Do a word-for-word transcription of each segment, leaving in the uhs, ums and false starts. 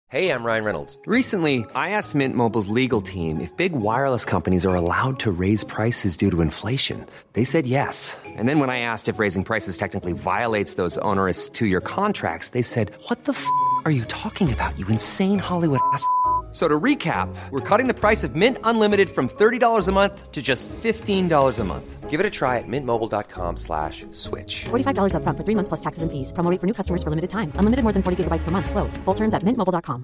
Hey, I'm Ryan Reynolds. Recently, I asked Mint Mobile's legal team if big wireless companies are allowed to raise prices due to inflation. They said yes. And then when I asked if raising prices technically violates those onerous two-year contracts, they said, what the f*** are you talking about, you insane Hollywood ass f- So to recap, we're cutting the price of Mint Unlimited from thirty dollars a month to just fifteen dollars a month. Give it a try at mintmobile.com slash switch. forty-five dollars up front for three months plus taxes and fees. Promo rate for new customers for limited time. Unlimited more than forty gigabytes per month. Slows full terms at mint mobile dot com.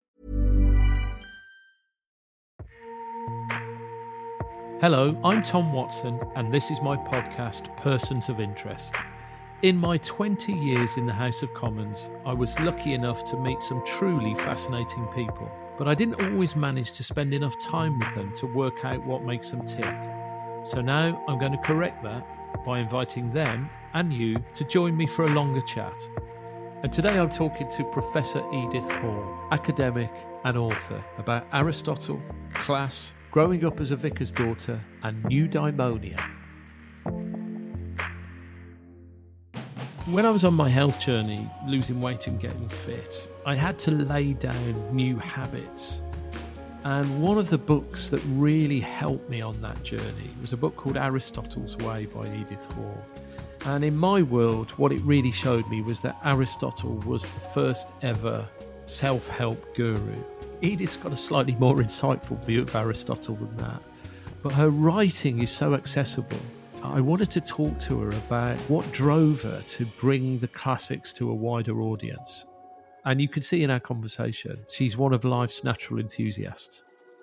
Hello, I'm Tom Watson, and this is my podcast, Persons of Interest. In my twenty years in the House of Commons, I was lucky enough to meet some truly fascinating people, but I didn't always manage to spend enough time with them to work out what makes them tick. So now I'm going to correct that by inviting them and you to join me for a longer chat. And today I'm talking to Professor Edith Hall, academic and author, about Aristotle, class, growing up as a vicar's daughter, and eudaimonia. When I was on my health journey, losing weight and getting fit, I had to lay down new habits. And one of the books that really helped me on that journey was a book called Aristotle's Way by Edith Hall. And in my world, what it really showed me was that Aristotle was the first ever self-help guru. Edith's got a slightly more insightful view of Aristotle than that, but her writing is so accessible. I wanted to talk to her about what drove her to bring the classics to a wider audience. And you can see in our conversation, she's one of life's natural enthusiasts.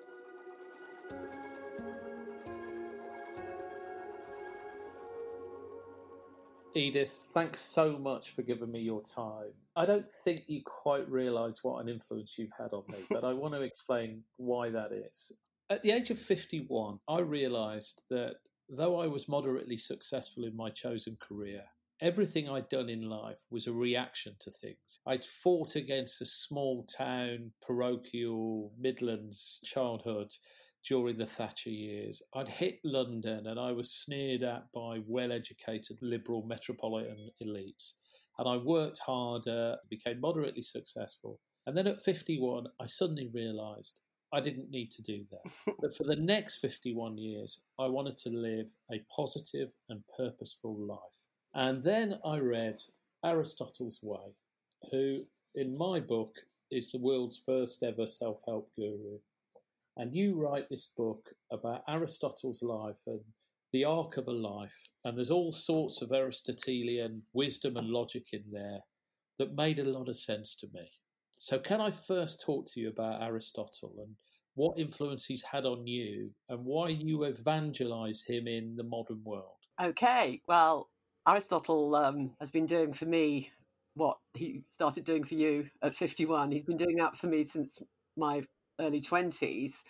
Edith, thanks so much for giving me your time. I don't think you quite realise what an influence you've had on me, but I want to explain why that is. At the age of fifty-one, I realised that though I was moderately successful in my chosen career, everything I'd done in life was a reaction to things. I'd fought against a small town, parochial, Midlands childhood during the Thatcher years. I'd hit London and I was sneered at by well-educated liberal metropolitan elites. And I worked harder, became moderately successful. And then at fifty-one, I suddenly realised I didn't need to do that. But for the next fifty-one years, I wanted to live a positive and purposeful life. And then I read Aristotle's Way, who, in my book, is the world's first ever self-help guru. And you write this book about Aristotle's life and the arc of a life, and there's all sorts of Aristotelian wisdom and logic in there that made a lot of sense to me. So can I first talk to you about Aristotle and what influence he's had on you and why you evangelise him in the modern world? Okay, well, Aristotle um, has been doing for me what he started doing for you at fifty-one. He's been doing that for me since my early twenties.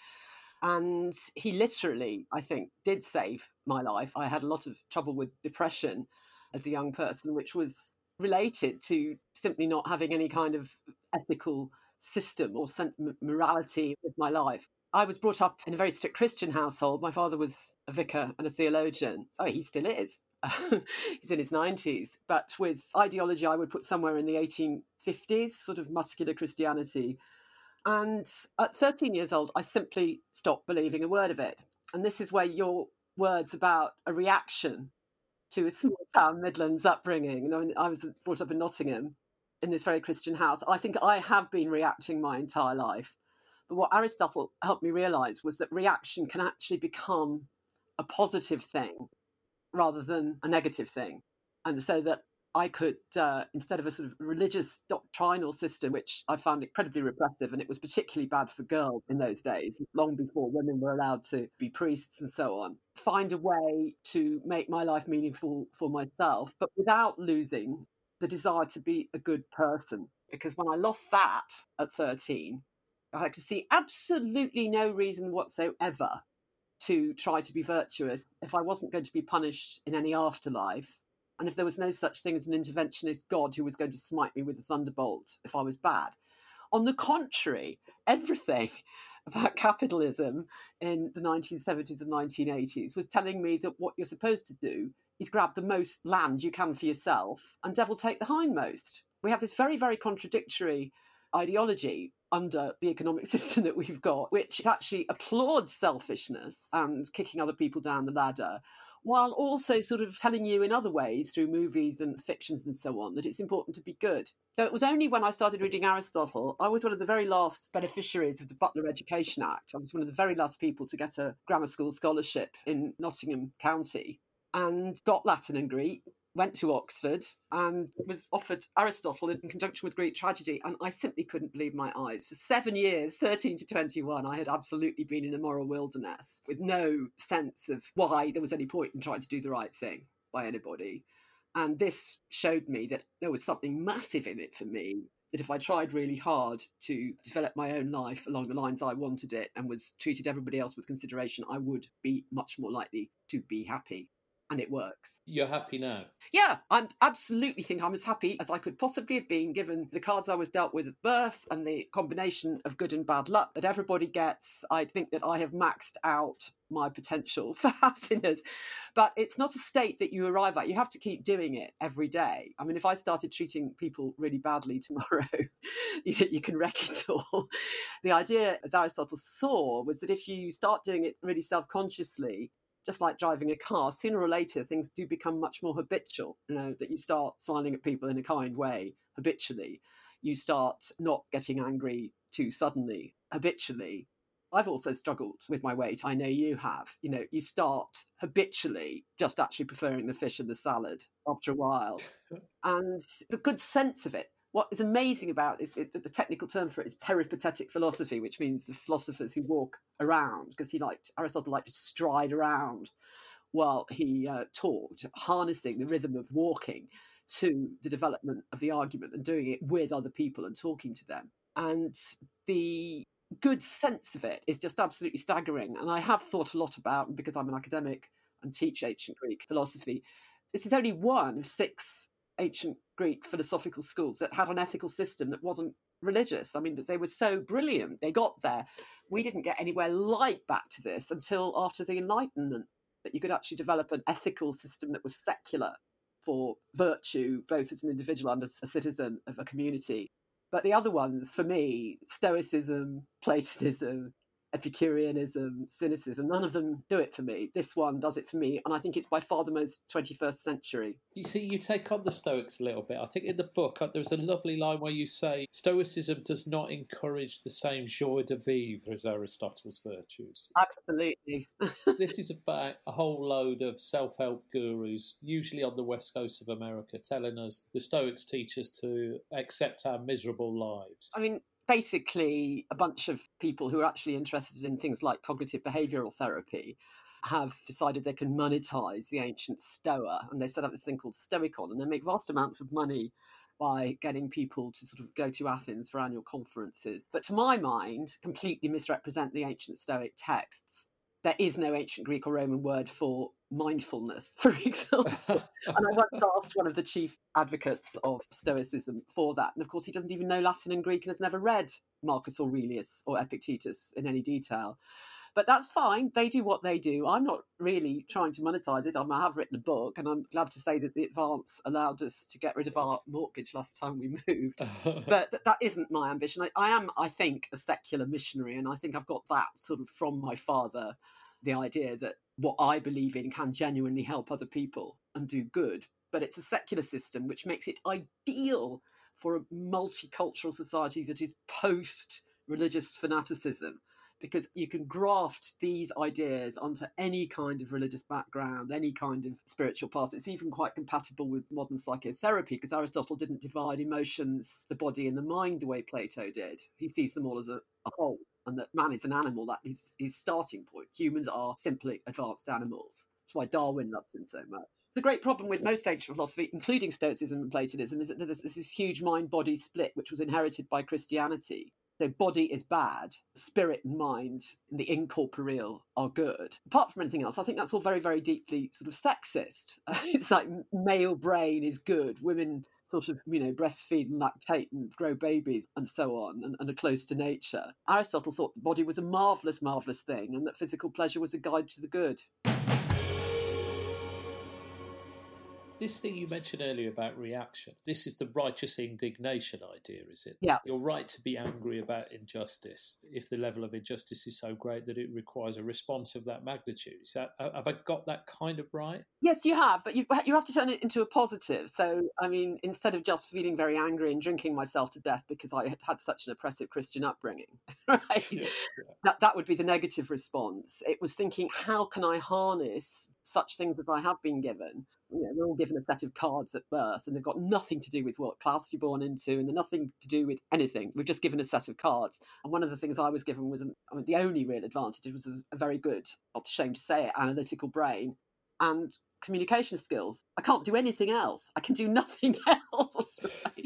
And he literally, I think, did save my life. I had a lot of trouble with depression as a young person, which was related to simply not having any kind of ethical system or sense of morality with my life. I was brought up in a very strict Christian household. My father was a vicar and a theologian. Oh, he still is. He's in his nineties. But with ideology, I would put somewhere in the eighteen fifties, sort of muscular Christianity. And at thirteen years old, I simply stopped believing a word of it. And this is where your words about a reaction to a small town Midlands upbringing. You know, I was brought up in Nottingham in this very Christian house. I think I have been reacting my entire life. But what Aristotle helped me realise was that reaction can actually become a positive thing rather than a negative thing. And so that I could, uh, instead of a sort of religious doctrinal system, which I found incredibly repressive, and it was particularly bad for girls in those days, long before women were allowed to be priests and so on, find a way to make my life meaningful for myself, but without losing the desire to be a good person. Because when I lost that at thirteen, I could see absolutely no reason whatsoever to try to be virtuous if I wasn't going to be punished in any afterlife. And if there was no such thing as an interventionist God who was going to smite me with a thunderbolt if I was bad. On the contrary, everything about capitalism in the nineteen seventies and nineteen eighties was telling me that what you're supposed to do is grab the most land you can for yourself and devil take the hindmost. We have this very, very contradictory ideology under the economic system that we've got, which actually applauds selfishness and kicking other people down the ladder, while also sort of telling you in other ways through movies and fictions and so on that it's important to be good. So it was only when I started reading Aristotle, I was one of the very last beneficiaries of the Butler Education Act. I was one of the very last people to get a grammar school scholarship in Nottingham County and got Latin and Greek, went to Oxford and was offered Aristotle in conjunction with Greek tragedy. And I simply couldn't believe my eyes. For seven years, thirteen to twenty-one, I had absolutely been in a moral wilderness with no sense of why there was any point in trying to do the right thing by anybody. And this showed me that there was something massive in it for me, that if I tried really hard to develop my own life along the lines I wanted it and was treated everybody else with consideration, I would be much more likely to be happy. And it works. You're happy now? Yeah, I absolutely think I'm as happy as I could possibly have been given the cards I was dealt with at birth and the combination of good and bad luck that everybody gets. I think that I have maxed out my potential for happiness. But it's not a state that you arrive at. You have to keep doing it every day. I mean, if I started treating people really badly tomorrow, you know, you can wreck it all. The idea, as Aristotle saw, was that if you start doing it really self-consciously, just like driving a car, sooner or later things do become much more habitual, you know, that you start smiling at people in a kind way habitually. You start not getting angry too suddenly habitually. I've also struggled with my weight. I know you have. You know, you start habitually just actually preferring the fish and the salad after a while. And the good sense of it. What is amazing about this, the technical term for it is peripatetic philosophy, which means the philosophers who walk around, because he liked, Aristotle liked to stride around while he uh, talked, harnessing the rhythm of walking to the development of the argument and doing it with other people and talking to them. And the good sense of it is just absolutely staggering. And I have thought a lot about, because I'm an academic and teach ancient Greek philosophy, this is only one of six ancient Greek philosophical schools that had an ethical system that wasn't religious. I mean, that they were so brilliant. They got there. We didn't get anywhere like back to this until after the Enlightenment, that you could actually develop an ethical system that was secular for virtue, both as an individual and as a citizen of a community. But the other ones, for me, Stoicism, Platonism, Epicureanism, cynicism, none of them do it for me. This one does it for me, and I think it's by far the most twenty-first century. You see, you take on the Stoics a little bit. I think in the book there's a lovely line where you say Stoicism does not encourage the same joie de vivre as Aristotle's virtues. Absolutely. This is about a whole load of self-help gurus, usually on the west coast of America, telling us the Stoics teach us to accept our miserable lives. I mean, basically, a bunch of people who are actually interested in things like cognitive behavioural therapy have decided they can monetize the ancient Stoa, and they set up this thing called Stoicon, and they make vast amounts of money by getting people to sort of go to Athens for annual conferences. But to my mind, completely misrepresent the ancient Stoic texts. There is no ancient Greek or Roman word for mindfulness, for example. And I once asked one of the chief advocates of Stoicism for that. And of course, he doesn't even know Latin and Greek and has never read Marcus Aurelius or Epictetus in any detail. But that's fine. They do what they do. I'm not really trying to monetize it. I have written a book, and I'm glad to say that the advance allowed us to get rid of our mortgage last time we moved. But th- that isn't my ambition. I, I am, I think, a secular missionary, and I think I've got that sort of from my father, the idea that what I believe in can genuinely help other people and do good. But it's a secular system which makes it ideal for a multicultural society that is post-religious fanaticism, because you can graft these ideas onto any kind of religious background, any kind of spiritual past. It's even quite compatible with modern psychotherapy, because Aristotle didn't divide emotions, the body and the mind the way Plato did. He sees them all as a, a whole, and that man is an animal. That is his starting point. Humans are simply advanced animals. That's why Darwin loved him so much. The great problem with most ancient philosophy, including Stoicism and Platonism, is that there's this huge mind-body split, which was inherited by Christianity. So body is bad, spirit and mind and the incorporeal are good. Apart from anything else, I think that's all very, very deeply sort of sexist. Uh, it's like male brain is good, women sort of, you know, breastfeed and lactate and grow babies and so on, and, and are close to nature. Aristotle thought the body was a marvellous, marvellous thing, and that physical pleasure was a guide to the good. This thing you mentioned earlier about reaction, this is the righteous indignation idea, is it? Yeah. You're right to be angry about injustice if the level of injustice is so great that it requires a response of that magnitude. Is that, have I got that kind of right? Yes, you have, but you've, you have to turn it into a positive. So, I mean, instead of just feeling very angry and drinking myself to death because I had had such an oppressive Christian upbringing, right? Yeah, yeah. That, that would be the negative response. It was thinking, how can I harness such things as I have been given? You know, we're all given a set of cards at birth and they've got nothing to do with what class you're born into and they're nothing to do with anything. We're just given a set of cards. And one of the things I was given was, I mean, the only real advantage was a very good, not ashamed to say it, analytical brain and communication skills. I can't do anything else. I can do nothing else. Right?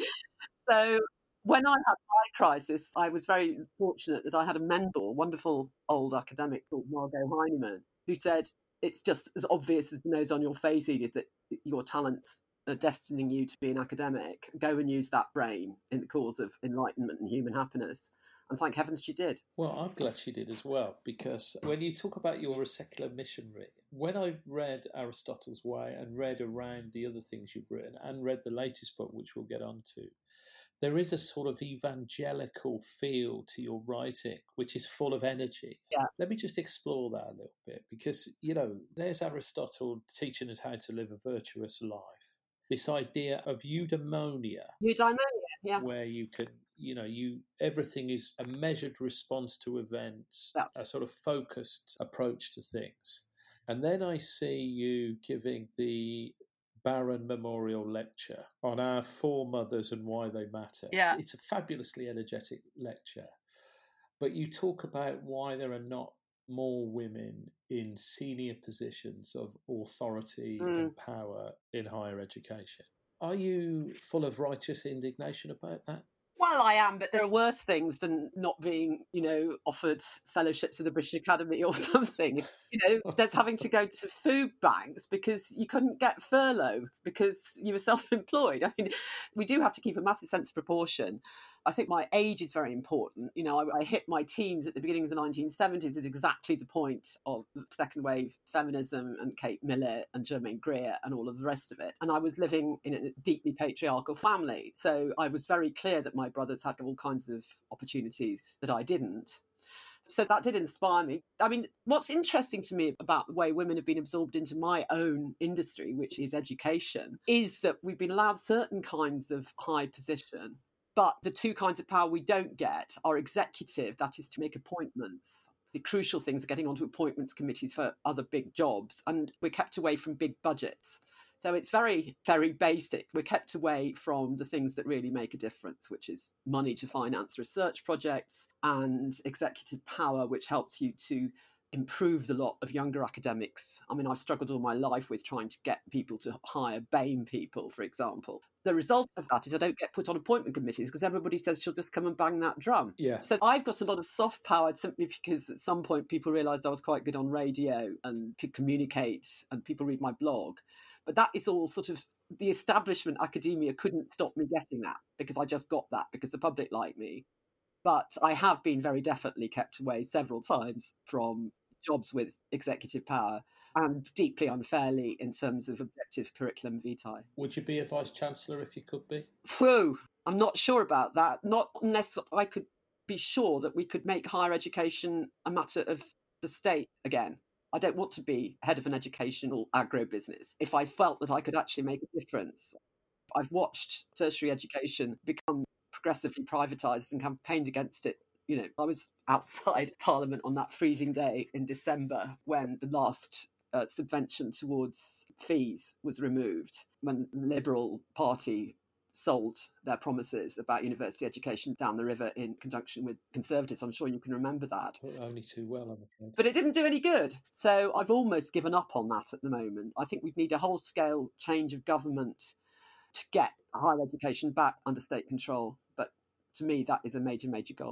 So when I had my crisis, I was very fortunate that I had a mentor, a wonderful old academic called Margot Heinemann, who said, it's just as obvious as the nose on your face, Edith, that your talents are destining you to be an academic. Go and use that brain in the cause of enlightenment and human happiness. And thank heavens she did. Well, I'm glad she did as well, because when you talk about you're a secular missionary, when I read Aristotle's Way and read around the other things you've written and read the latest book, which we'll get onto, there is a sort of evangelical feel to your writing, which is full of energy. Yeah. Let me just explore that a little bit, because, you know, there's Aristotle teaching us how to live a virtuous life. This idea of eudaimonia. Eudaimonia, yeah. Where you can, you know, you everything is a measured response to events, yeah. A sort of focused approach to things. And then I see you giving the Barron Memorial Lecture on our foremothers and why they matter. Yeah. It's a fabulously energetic lecture. But you talk about why there are not more women in senior positions of authority mm. and power in higher education. Are you full of righteous indignation about that? Well, I am, but there are worse things than not being, you know, offered fellowships at the British Academy or something. You know, there's having to go to food banks because you couldn't get furlough because you were self-employed. I mean, we do have to keep a massive sense of proportion. I think my age is very important. You know, I, I hit my teens at the beginning of the nineteen seventies at exactly the point of second wave feminism and Kate Millett and Germaine Greer and all of the rest of it. And I was living in a deeply patriarchal family. So I was very clear that my brothers had all kinds of opportunities that I didn't. So that did inspire me. I mean, what's interesting to me about the way women have been absorbed into my own industry, which is education, is that we've been allowed certain kinds of high position. But the two kinds of power we don't get are executive, that is to make appointments. The crucial things are getting onto appointments committees for other big jobs, and we're kept away from big budgets. So it's very, very basic. We're kept away from the things that really make a difference, which is money to finance research projects and executive power, which helps you to improve the lot of younger academics. I mean, I've struggled all my life with trying to get people to hire BAME people, for example. The result of that is I don't get put on appointment committees because everybody says she'll just come and bang that drum. Yeah. So I've got a lot of soft power simply because at some point people realised I was quite good on radio and could communicate and people read my blog. But that is all sort of, the establishment academia couldn't stop me getting that because I just got that because the public liked me. But I have been very definitely kept away several times from jobs with executive power and deeply unfairly in terms of objective curriculum vitae. Would you be a Vice-Chancellor if you could be? Whew, I'm not sure about that. Not unless I could be sure that we could make higher education a matter of the state again. I don't want to be head of an educational agro-business if I felt that I could actually make a difference. I've watched tertiary education become progressively privatised and campaigned against it. You know, I was outside Parliament on that freezing day in December when the last uh, subvention towards fees was removed, when the Liberal Party sold their promises about university education down the river in conjunction with Conservatives. I'm sure you can remember that. Well, only too well, I'm afraid. But it didn't do any good. So I've almost given up on that at the moment. I think we'd need a whole-scale change of government to get higher education back under state control. But to me, that is a major, major goal.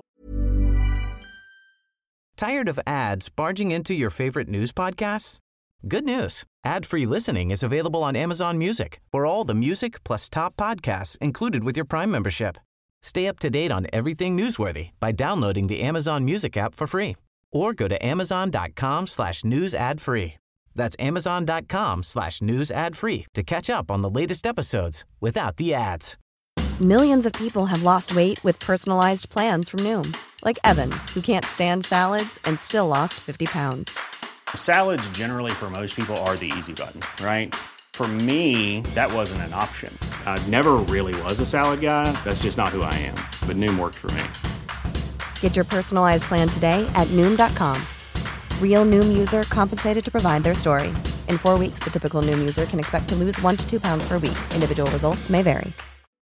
Tired of ads barging into your favorite news podcasts? Good news. Ad-free listening is available on Amazon Music for all the music plus top podcasts included with your Prime membership. Stay up to date on everything newsworthy by downloading the Amazon Music app for free or go to amazon.com slash news ad free. That's amazon.com slash news ad free to catch up on the latest episodes without the ads. Millions of people have lost weight with personalized plans from Noom. Like Evan, who can't stand salads and still lost fifty pounds. Salads generally for most people are the easy button, right? For me, that wasn't an option. I never really was a salad guy. That's just not who I am. But Noom worked for me. Get your personalized plan today at Noom dot com. Real Noom user compensated to provide their story. In four weeks, the typical Noom user can expect to lose one to two pounds per week. Individual results may vary.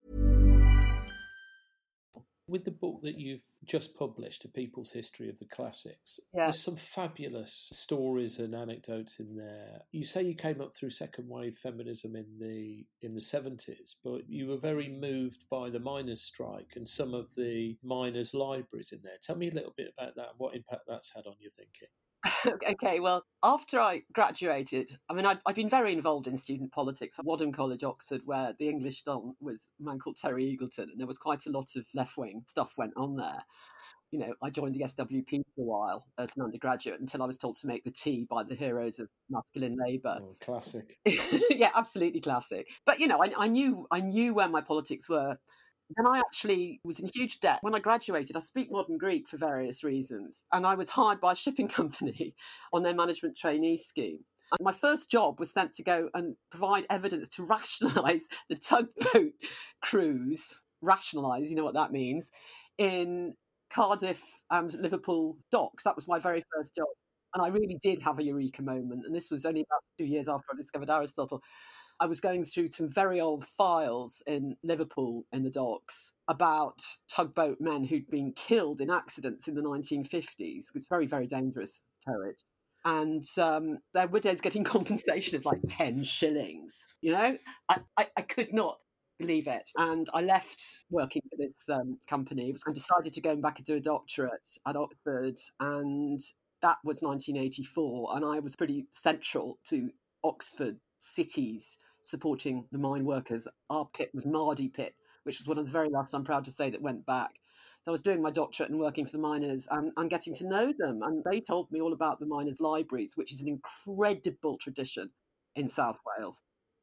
With the book that you've just published, A People's History of the Classics, Yeah. there's some fabulous stories and anecdotes in there. You say you came up through second wave feminism in the in the seventies, but you were very moved by the miners' strike and some of the miners' libraries in there. Tell me a little bit about that and what impact that's had on your thinking. Okay, well, after I graduated, I mean, I'd, I'd been very involved in student politics at Wadham College, Oxford, where the English Don was a man called Terry Eagleton, and there was quite a lot of left-wing stuff went on there. You know, I joined the S W P for a while as an undergraduate until I was told to make the tea by the heroes of masculine labour. Oh, classic. Yeah, absolutely classic. But, you know, I, I knew I knew where my politics were. Then I actually was in huge debt. When I graduated, I speak modern Greek for various reasons, and I was hired by a shipping company on their management trainee scheme. And my first job was sent to go and provide evidence to rationalise the tugboat cruise, rationalise, you know what that means, in Cardiff and Liverpool docks. That was my very first job. And I really did have a eureka moment. And this was only about two years after I discovered Aristotle. I was going through some very old files in Liverpool in the docks about tugboat men who'd been killed in accidents in the nineteen fifties. It's very, very dangerous towage. And um, their widows getting compensation of like ten shillings. You know, I, I, I could not believe it. And I left working for this um, company and decided to go back and do a doctorate at Oxford. And that was nineteen eighty-four. And I was pretty central to Oxford City's supporting the mine workers. Our pit was Mardy Pit, which was one of the very last, I'm proud to say, that went back. So I was doing my doctorate and working for the miners and, and getting to know them. And they told me all about the miners' libraries, which is an incredible tradition in South Wales.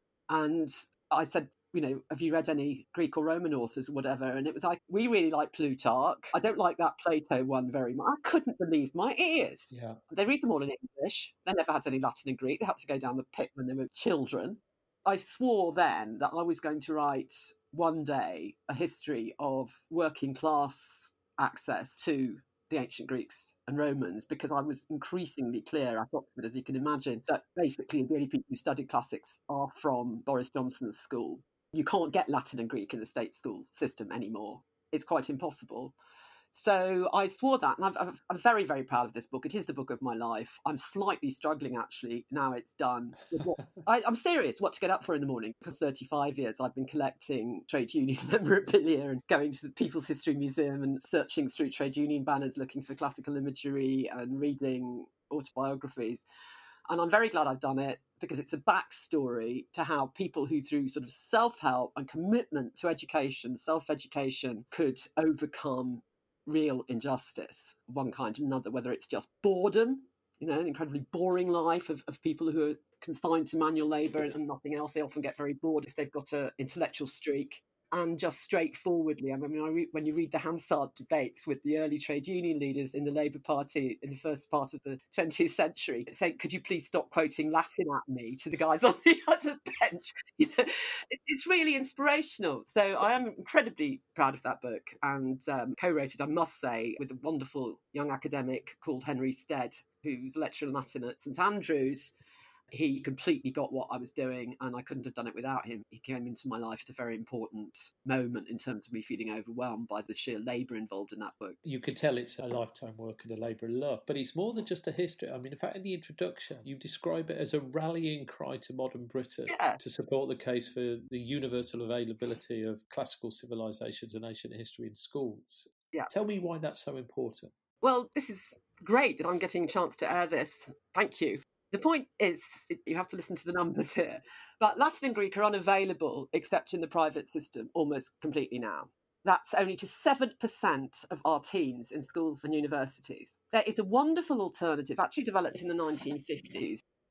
And I said, you know, have you read any Greek or Roman authors or whatever? And it was like, we really like Plutarch. I don't like that Plato one very much. I couldn't believe my ears. Yeah. They read them all in English. They never had any Latin and Greek. They had to go down the pit when they were children. I swore then that I was going to write one day a history of working class access to the ancient Greeks and Romans, because I was increasingly clear at Oxford, as you can imagine, that basically the only people who studied classics are from Boris Johnson's school. You can't get Latin and Greek in the state school system anymore. It's quite impossible. So I swore that, and I've, I've, I'm very, very proud of this book. It is the book of my life. I'm slightly struggling, actually, now it's done. With what, I, I'm serious, what to get up for in the morning. For thirty-five years, I've been collecting trade union memorabilia and going to the People's History Museum and searching through trade union banners, looking for classical imagery and reading autobiographies. And I'm very glad I've done it, because it's a backstory to how people who, through sort of self-help and commitment to education, self-education, could overcome real injustice of one kind or another, whether it's just boredom, you know, an incredibly boring life of, of people who are consigned to manual labour and nothing else. They often get very bored if they've got an intellectual streak. And just straightforwardly, I mean, I re- when you read the Hansard debates with the early trade union leaders in the Labour Party in the first part of the twentieth century, say, could you please stop quoting Latin at me, to the guys on the other bench? You know, it, it's really inspirational. So I am incredibly proud of that book, and um, co-wrote it, I must say, with a wonderful young academic called Henry Stead, who's a lecturer in Latin at St Andrews. He completely got what I was doing, and I couldn't have done it without him. He came into my life at a very important moment in terms of me feeling overwhelmed by the sheer labour involved in that book. You could tell it's a lifetime work and a labour of love, but it's more than just a history. I mean, in fact, in the introduction, you describe it as a rallying cry to modern Britain Yeah. to support the case for the universal availability of classical civilizations and ancient history in schools. Yeah. Tell me why that's so important. Well, this is great that I'm getting a chance to air this. Thank you. The point is, you have to listen to the numbers here, but Latin and Greek are unavailable except in the private system almost completely now. That's only to seven percent of our teens in schools and universities. There is a wonderful alternative, actually developed in the nineteen fifties,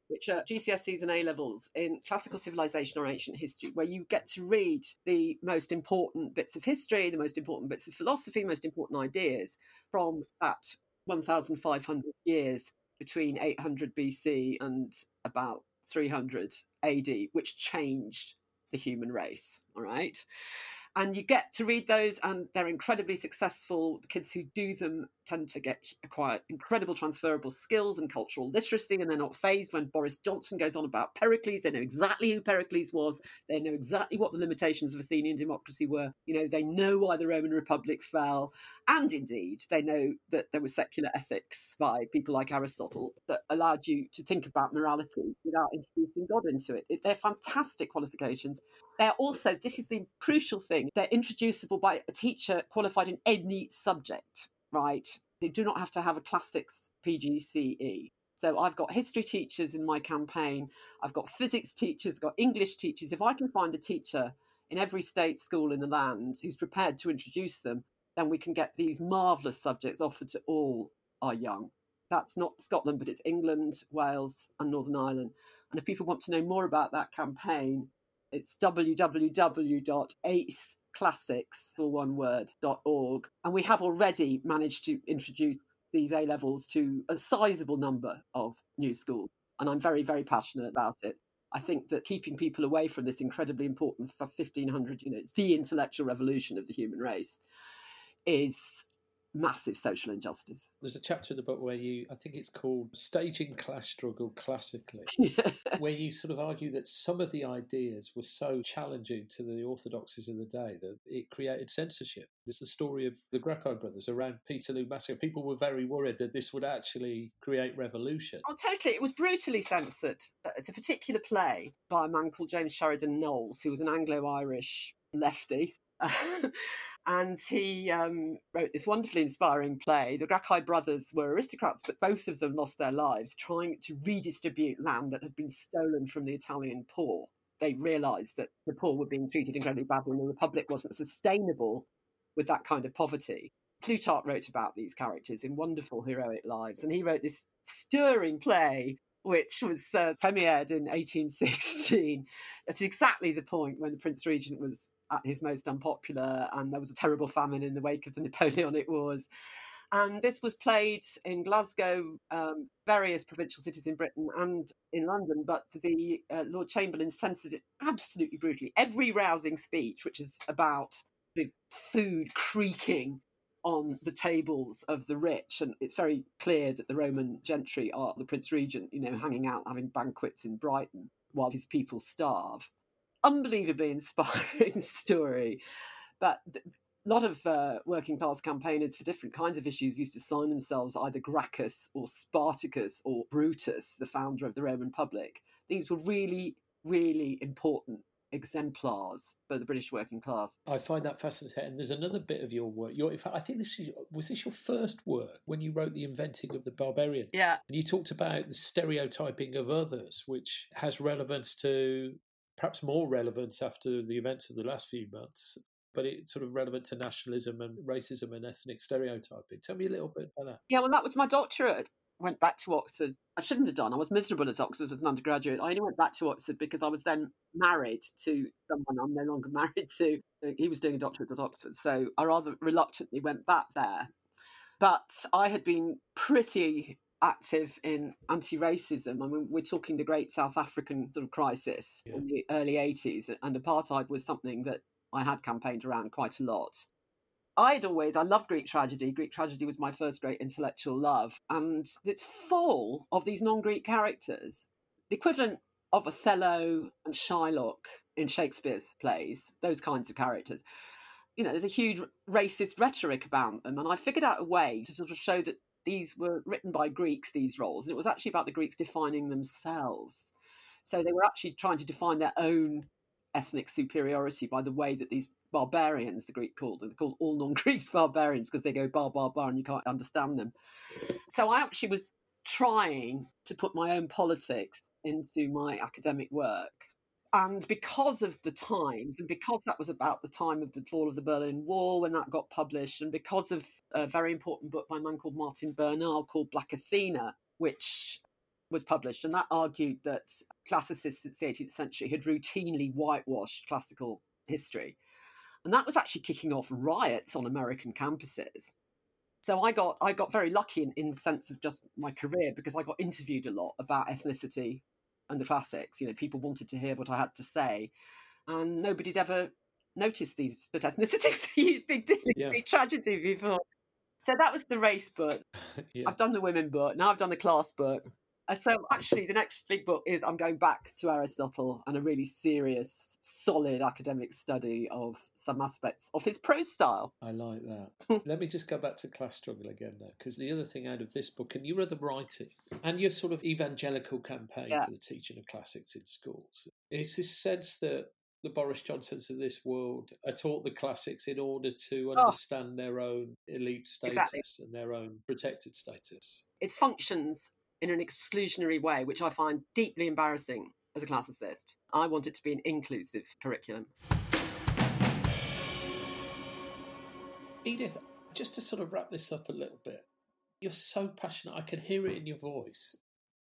which are G C S Es and A-levels in classical civilization or ancient history, where you get to read the most important bits of history, the most important bits of philosophy, most important ideas from that one thousand five hundred years between eight hundred B C and about three hundred A D, which changed the human race, all right? And you get to read those, and they're incredibly successful. The kids who do them tend to get acquire incredible transferable skills and cultural literacy, and they're not fazed when Boris Johnson goes on about Pericles. They know exactly who Pericles was. They know exactly what the limitations of Athenian democracy were. You know, they know why the Roman Republic fell. And indeed, they know that there was secular ethics by people like Aristotle that allowed you to think about morality without introducing God into it. They're fantastic qualifications. They're also, this is the crucial thing, they're introducible by a teacher qualified in any subject, right? They do not have to have a classics P G C E. So I've got history teachers in my campaign. I've got physics teachers, got English teachers. If I can find a teacher in every state school in the land who's prepared to introduce them, then we can get these marvellous subjects offered to all our young. That's not Scotland, but it's England, Wales and Northern Ireland. And if people want to know more about that campaign, it's w w w dot ace classics, all one word, dot org. And we have already managed to introduce these A-levels to a sizable number of new schools. And I'm very, very passionate about it. I think that keeping people away from this incredibly important for fifteen hundred units, the intellectual revolution of the human race, is massive social injustice. There's a chapter in the book where you, I think it's called Staging Class Struggle Classically, Yeah. where you sort of argue that some of the ideas were so challenging to the orthodoxies of the day that it created censorship. It's the story of the Grackeye brothers around Peterloo Massacre. People were very worried that this would actually create revolution. Oh, totally. It was brutally censored. It's a particular play by a man called James Sheridan Knowles, who was an Anglo-Irish lefty. And he um, wrote this wonderfully inspiring play. The Grackeye brothers were aristocrats, but both of them lost their lives trying to redistribute land that had been stolen from the Italian poor. They realised that the poor were being treated incredibly badly and the Republic wasn't sustainable with that kind of poverty. Plutarch wrote about these characters in wonderful heroic lives, and he wrote this stirring play which was uh, premiered in eighteen sixteen at exactly the point when the Prince Regent was at his most unpopular and there was a terrible famine in the wake of the Napoleonic Wars. And this was played in Glasgow, um, various provincial cities in Britain and in London, but the uh, Lord Chamberlain censored it absolutely brutally. Every rousing speech, which is about the food creaking on the tables of the rich, and it's very clear that the Roman gentry are the Prince Regent, you know, hanging out, having banquets in Brighton while his people starve. Unbelievably inspiring story. But a lot of uh, working class campaigners for different kinds of issues used to sign themselves either Gracchus or Spartacus or Brutus, the founder of the Roman Republic. These were really, really important exemplars for the British working class. I find that fascinating. And there's another bit of your work. Your, in fact, I think this is, was this your first work when you wrote The Inventing of the Barbarian? Yeah. And you talked about the stereotyping of others, which has relevance to, perhaps more relevance after the events of the last few months, but it's sort of relevant to nationalism and racism and ethnic stereotyping. Tell me a little bit about that. Yeah, well, that was my doctorate. I went back to Oxford. I shouldn't have done. I was miserable at Oxford as an undergraduate. I only went back to Oxford because I was then married to someone I'm no longer married to. He was doing a doctorate at Oxford, so I rather reluctantly went back there. But I had been pretty active in anti-racism. I mean, we're talking the great South African sort of crisis yeah. in the early eighties, and apartheid was something that I had campaigned around quite a lot. I'd always, I loved Greek tragedy. Greek tragedy was my first great intellectual love. And it's full of these non-Greek characters. The equivalent of Othello and Shylock in Shakespeare's plays, those kinds of characters. You know, there's a huge racist rhetoric about them. And I figured out a way to sort of show that these were written by Greeks, these roles. And it was actually about the Greeks defining themselves. So they were actually trying to define their own ethnic superiority by the way that these barbarians, the Greek called them, they called all non-Greeks barbarians because they go bar, bar, bar and you can't understand them. So I actually was trying to put my own politics into my academic work. And because of the times, and because that was about the time of the fall of the Berlin Wall when that got published, and because of a very important book by a man called Martin Bernal called Black Athena, which was published, and that argued that classicists since the eighteenth century had routinely whitewashed classical history. And that was actually kicking off riots on American campuses. So I got I got very lucky in, in the sense of just my career, because I got interviewed a lot about ethnicity and the classics. You know, people wanted to hear what I had to say, and nobody'd ever noticed these but ethnicities. You'd be dealing Yeah. with tragedy before. So that was the race book. Yeah. I've done the women book. Now I've done the class book. And so actually the next big book is I'm going back to Aristotle and a really serious, solid academic study of some aspects of his prose style. I like that. Let me just go back to class struggle again, though, because the other thing out of this book, and you were the writing, and your sort of evangelical campaign Yeah. for the teaching of classics in schools, it's this sense that the Boris Johnsons of this world are taught the classics in order to understand their own elite status Exactly. and their own protected status. It functions in an exclusionary way, which I find deeply embarrassing as a classicist. I want it to be an inclusive curriculum. Edith, just to sort of wrap this up a little bit, you're so passionate. I can hear it in your voice.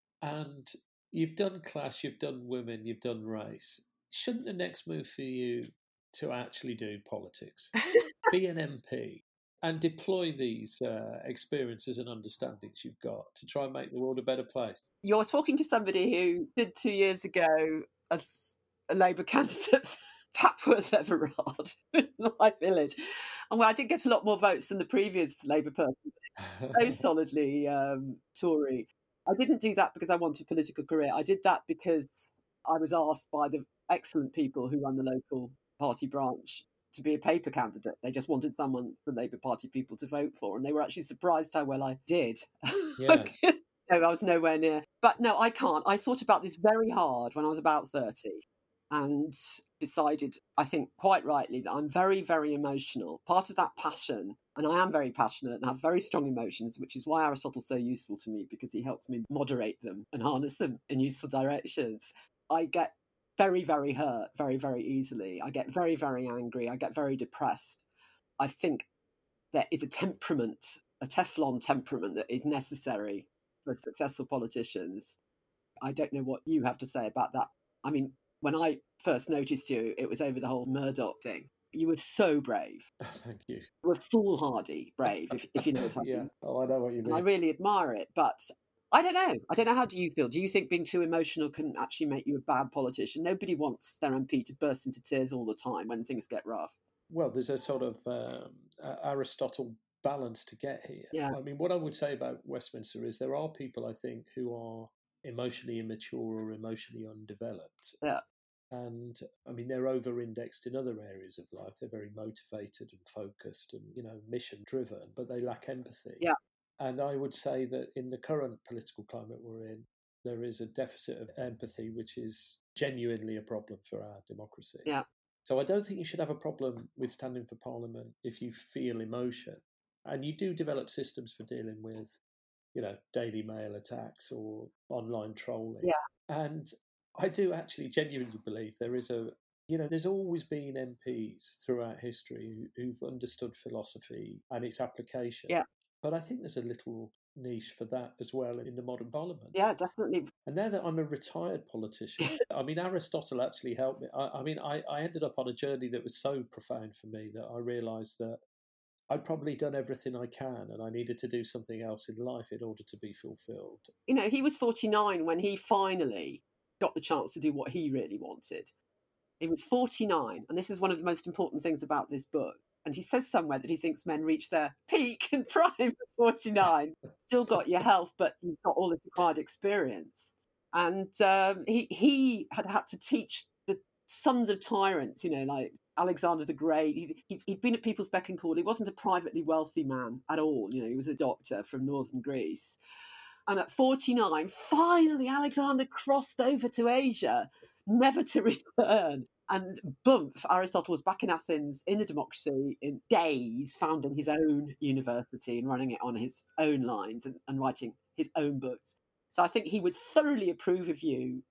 And you've done class, you've done women, you've done race. Shouldn't the next move for you to actually do politics? Be an M P and deploy these uh, experiences and understandings you've got to try and make the world a better place. You're talking to somebody who did two years ago as a Labour candidate for Papworth Everard in my village. And well, I did get a lot more votes than the previous Labour person, so solidly um, Tory. I didn't do that because I wanted a political career. I did that because I was asked by the excellent people who run the local party branch to be a paper candidate. They just wanted someone for Labour Party people to vote for, and they were actually surprised how well I did. Yeah. No, I was nowhere near. But no, I can't. I thought about this very hard when I was about thirty and decided, I think quite rightly, that I'm very, very emotional. Part of that passion, and I am very passionate and have very strong emotions, which is why Aristotle's so useful to me, because he helps me moderate them and harness them in useful directions. I get very, very hurt very, very easily. I get very, very angry. I get very depressed. I think there is a temperament, a Teflon temperament that is necessary for successful politicians. I don't know what you have to say about that. I mean, when I first noticed you, it was over the whole Murdoch thing. You were so brave. Thank you. You were foolhardy brave, if, if you know what I mean. Yeah, oh, I know what you And mean. I really admire it. But I don't know. I don't know. How do you feel? Do you think being too emotional can actually make you a bad politician? Nobody wants their M P to burst into tears all the time when things get rough. Well, there's a sort of um, uh, Aristotle balance to get here. Yeah. I mean, what I would say about Westminster is there are people, I think, who are emotionally immature or emotionally undeveloped. Yeah. And I mean, they're over-indexed in other areas of life. They're very motivated and focused and, you know, mission-driven, but they lack empathy. Yeah. And I would say that in the current political climate we're in, there is a deficit of empathy, which is genuinely a problem for our democracy. Yeah. So I don't think you should have a problem with standing for Parliament if you feel emotion. And you do develop systems for dealing with, you know, Daily Mail attacks or online trolling. Yeah. And I do actually genuinely believe there is a, you know, there's always been M Ps throughout history who, who've understood philosophy and its application. Yeah. But I think there's a little niche for that as well in the modern Parliament. Yeah, definitely. And now that I'm a retired politician, I mean, Aristotle actually helped me. I, I mean, I, I ended up on a journey that was so profound for me that I realised that I'd probably done everything I can and I needed to do something else in life in order to be fulfilled. You know, he was forty-nine when he finally got the chance to do what he really wanted. He was forty-nine, and this is one of the most important things about this book. And he says somewhere that he thinks men reach their peak and prime at forty-nine. Still got your health, but you've got all this acquired experience. And um, he he had had to teach the sons of tyrants, you know, like Alexander the Great. He, he, he'd been at people's beck and call. He wasn't a privately wealthy man at all. You know, he was a doctor from northern Greece. And at forty-nine, finally Alexander crossed over to Asia, never to return. And boom, Aristotle was back in Athens in the democracy in days, founding his own university and running it on his own lines and, and writing his own books. So I think he would thoroughly approve of you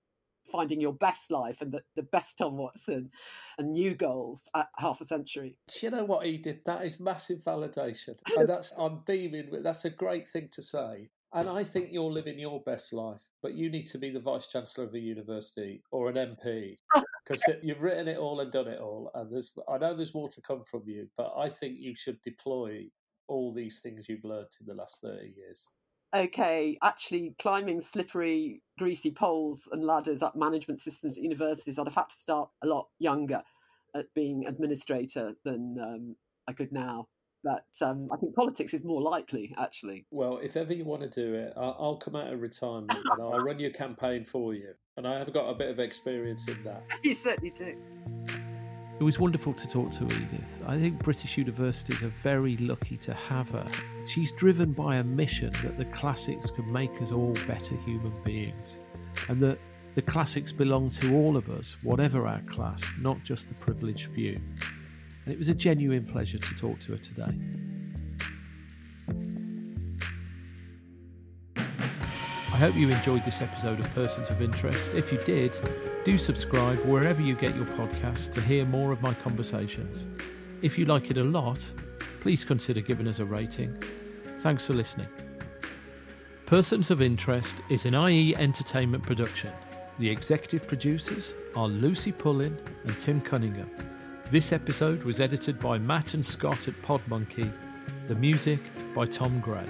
finding your best life and the, the best Tom Watson and new goals at half a century. Do you know what, Edith? That is massive validation. And that's, I'm beaming with, that's a great thing to say. And I think you're living your best life, but you need to be the Vice-Chancellor of a university or an M P, because you've written it all and done it all. And there's, I know there's more to come from you, but I think you should deploy all these things you've learned in the last thirty years. Okay, actually climbing slippery, greasy poles and ladders up management systems at universities, I'd have had to start a lot younger at being administrator than um, I could now. But um, I think politics is more likely, actually. Well, if ever you want to do it, I'll, I'll come out of retirement and I'll run your campaign for you. And I have got a bit of experience in that. You certainly do. It was wonderful to talk to Edith. I think British universities are very lucky to have her. She's driven by a mission that the classics can make us all better human beings, and that the classics belong to all of us, whatever our class, not just the privileged few. And it was a genuine pleasure to talk to her today. I hope you enjoyed this episode of Persons of Interest. If you did, do subscribe wherever you get your podcasts to hear more of my conversations. If you like it a lot, please consider giving us a rating. Thanks for listening. Persons of Interest is an I E Entertainment production. The executive producers are Lucy Pullin and Tim Cunningham. This episode was edited by Matt and Scott at Podmonkey. The music by Tom Gray.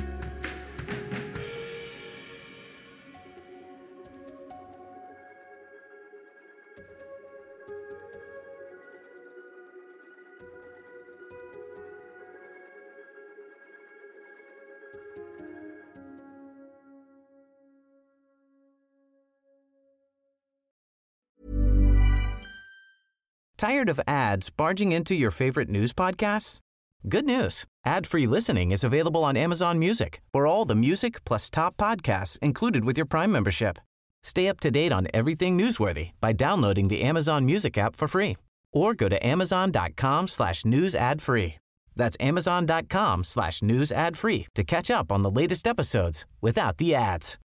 Tired of ads barging into your favorite news podcasts? Good news. Ad-free listening is available on Amazon Music for all the music plus top podcasts included with your Prime membership. Stay up to date on everything newsworthy by downloading the Amazon Music app for free or go to amazon.com slash news ad free. That's amazon.com slash news ad free to catch up on the latest episodes without the ads.